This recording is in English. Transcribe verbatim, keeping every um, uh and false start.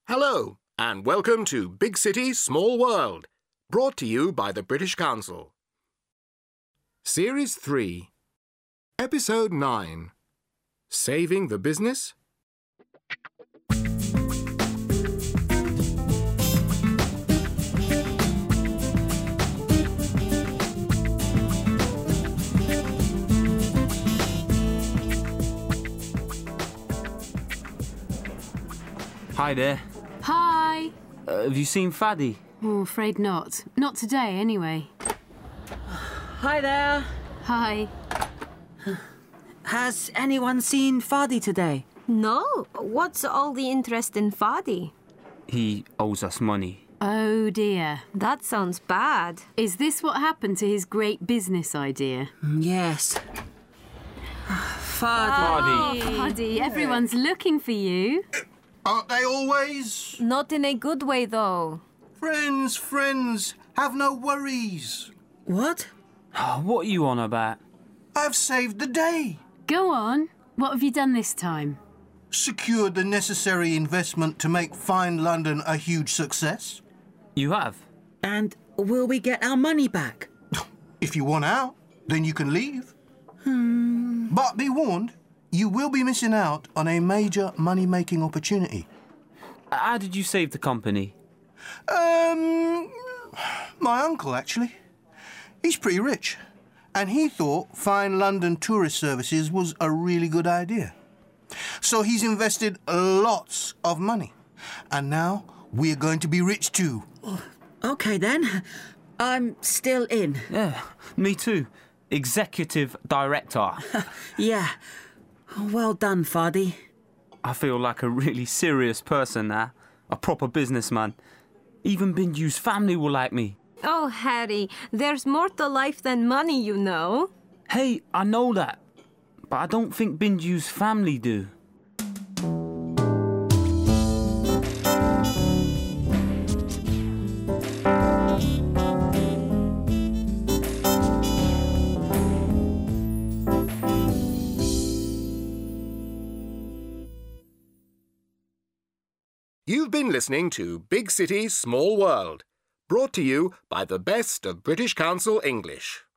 Hello, and welcome to Big City, Small World, brought to you by the British Council. Series three, Episode nine, Saving the Business? Hi there. Hi. Uh, have you seen Faddy? Oh, afraid not. Not today, anyway. Hi there. Hi. Has anyone seen Fadi today? No. What's all the interest in Fadi? He owes us money. Oh, dear. That sounds bad. Is this what happened to his great business idea? Yes. Fadi. Faddy. Oh, Faddy, everyone's looking for you. Aren't they always? Not in a good way, though. Friends, friends, have no worries. What? Oh, what are you on about? I've saved the day. Go on. What have you done this time? Secured the necessary investment to make Find London a huge success. You have? And will we get our money back? If you want out, then you can leave. Hmm. But be warned, you will be missing out on a major money-making opportunity. How did you save the company? Um, my uncle, actually. He's pretty rich. And he thought Find London Tourist Services was a really good idea. So he's invested lots of money. And now we're going to be rich too. OK, then. I'm still in. Yeah, me too. Executive Director. Yeah. Well done, Fadi. I feel like a really serious person now. A proper businessman. Even Binju's family will like me. Oh, Harry, there's more to life than money, you know. Hey, I know that. But I don't think Binju's family do. You've been listening to Big City, Small World, brought to you by the best of British Council English.